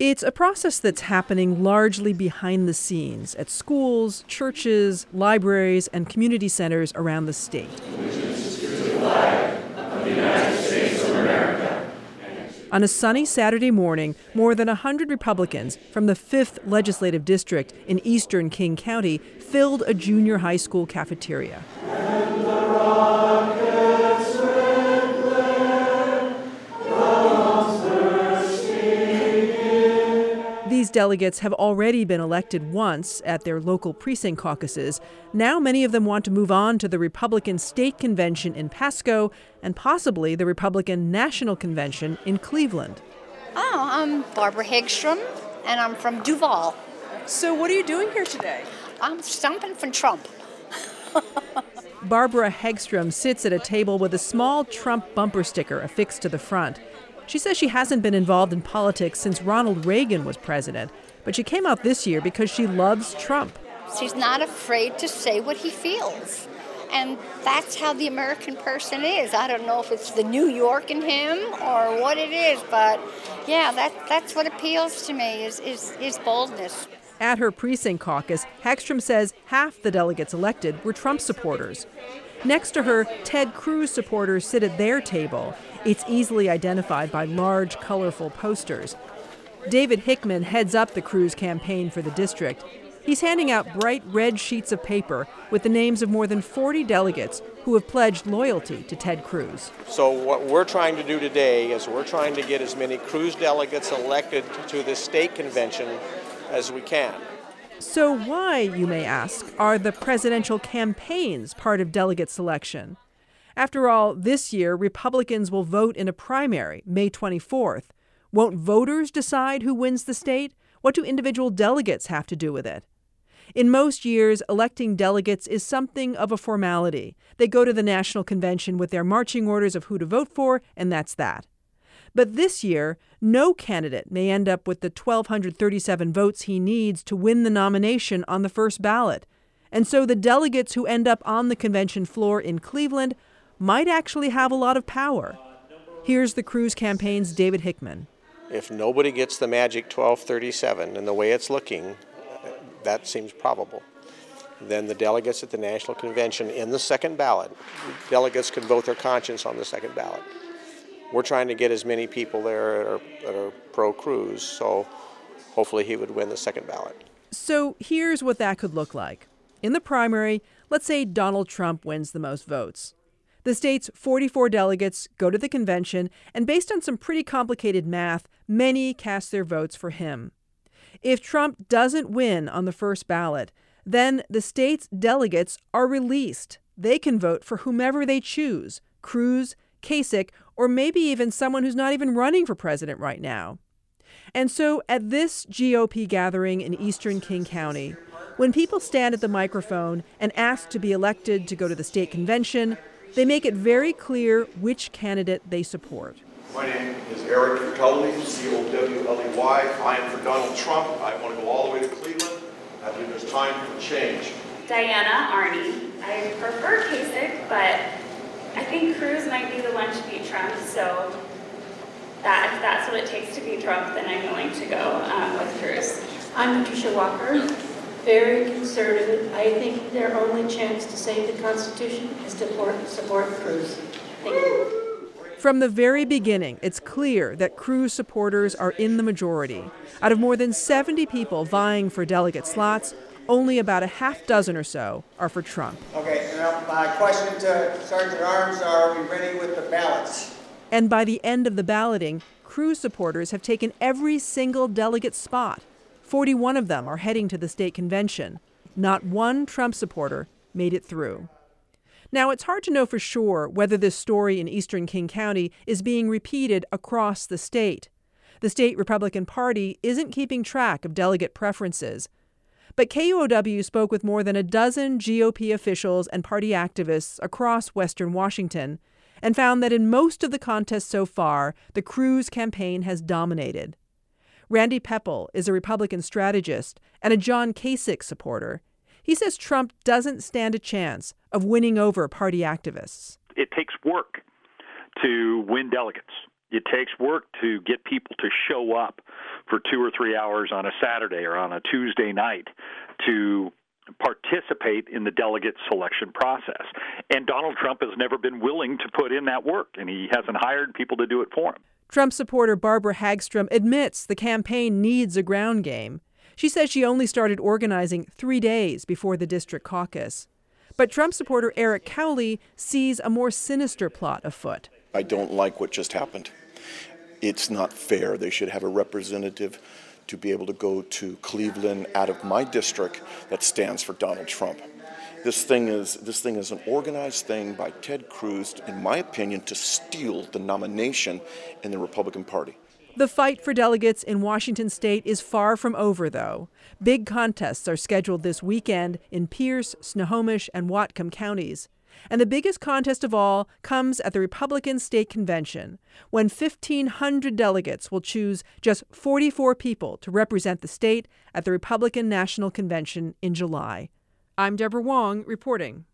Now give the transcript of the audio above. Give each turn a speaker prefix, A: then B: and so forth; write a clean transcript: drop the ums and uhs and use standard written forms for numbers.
A: It's a process that's happening largely behind the scenes at schools, churches, libraries, and community centers around the state. On a sunny Saturday morning, more than 100 Republicans from the 5th Legislative District in eastern King County filled a junior high school cafeteria. These delegates have already been elected once at their local precinct caucuses. Now many of them want to move on to the Republican State Convention in Pasco and possibly the Republican National Convention in Cleveland.
B: Oh, I'm Barbara Hagstrom, and I'm from Duval.
A: So what are you doing here today?
B: I'm stumping for Trump.
A: Barbara Hagstrom sits at a table with a small Trump bumper sticker affixed to the front. She says she hasn't been involved in politics since Ronald Reagan was president, but she came out this year because she loves Trump.
B: She's not afraid to say what he feels. And that's how the American person is. I don't know if it's the New York in him or what it is, but yeah, that's what appeals to me is boldness.
A: At her precinct caucus, Hagstrom says half the delegates elected were Trump supporters. Next to her, Ted Cruz supporters sit at their table. It's easily identified by large, colorful posters. David Hickman heads up the Cruz campaign for the district. He's handing out bright red sheets of paper with the names of more than 40 delegates who have pledged loyalty to Ted Cruz.
C: So what we're trying to do today is we're trying to get as many Cruz delegates elected to the state convention as we can.
A: So why, you may ask, are the presidential campaigns part of delegate selection? After all, this year, Republicans will vote in a primary, May 24th. Won't voters decide who wins the state? What do individual delegates have to do with it? In most years, electing delegates is something of a formality. They go to the national convention with their marching orders of who to vote for, and that's that. But this year, no candidate may end up with the 1,237 votes he needs to win the nomination on the first ballot. And so the delegates who end up on the convention floor in Cleveland might actually have a lot of power. Here's the Cruz campaign's David Hickman.
C: If nobody gets the magic 1237 and the way it's looking, that seems probable, then the delegates at the national convention in the second ballot, delegates can vote their conscience on the second ballot. We're trying to get as many people there that are pro-Cruz, so hopefully he would win the second ballot.
A: So here's what that could look like. In the primary, let's say Donald Trump wins the most votes. The state's 44 delegates go to the convention, and based on some pretty complicated math, many cast their votes for him. If Trump doesn't win on the first ballot, then the state's delegates are released. They can vote for whomever they choose, Cruz, Kasich, or maybe even someone who's not even running for president right now. And so at this GOP gathering in eastern King County, when people stand at the microphone and ask to be elected to go to the state convention, they make it very clear which candidate they support.
D: My name is Eric Culley, C-O-W-L-E-Y. I am for Donald Trump. I want to go all the way to Cleveland. I believe there's time for change.
E: Diana Arney. I prefer Kasich, but I think Cruz might be the one to beat Trump, so if that's what it takes to beat Trump, then I'm willing to go with Cruz.
F: I'm Patricia Walker, very conservative. I think their only chance to save the Constitution is to support Cruz. Thank you.
A: From the very beginning, it's clear that Cruz supporters are in the majority. Out of more than 70 people vying for delegate slots, only about a half dozen or so are for Trump.
G: Okay, now my question to Sergeant at Arms, are we ready with the ballots?
A: And by the end of the balloting, Cruz supporters have taken every single delegate spot. 41 of them are heading to the state convention. Not one Trump supporter made it through. Now, it's hard to know for sure whether this story in eastern King County is being repeated across the state. The state Republican Party isn't keeping track of delegate preferences. But KUOW spoke with more than a dozen GOP officials and party activists across western Washington and found that in most of the contests so far, the Cruz campaign has dominated. Randy Pepple is a Republican strategist and a John Kasich supporter. He says Trump doesn't stand a chance of winning over party activists.
H: It takes work to win delegates. It takes work to get people to show up for 2 or 3 hours on a Saturday or on a Tuesday night to participate in the delegate selection process. And Donald Trump has never been willing to put in that work, and he hasn't hired people to do it for him.
A: Trump supporter Barbara Hagstrom admits the campaign needs a ground game. She says she only started organizing 3 days before the district caucus. But Trump supporter Eric Cowley sees a more sinister plot afoot.
I: I don't like what just happened. It's not fair. They should have a representative to be able to go to Cleveland out of my district that stands for Donald Trump. This thing is an organized thing by Ted Cruz, in my opinion, to steal the nomination in the Republican Party.
A: The fight for delegates in Washington state is far from over, though. Big contests are scheduled this weekend in Pierce, Snohomish, and Whatcom counties. And the biggest contest of all comes at the Republican State Convention, when 1,500 delegates will choose just 44 people to represent the state at the Republican National Convention in July. I'm Deborah Wong reporting.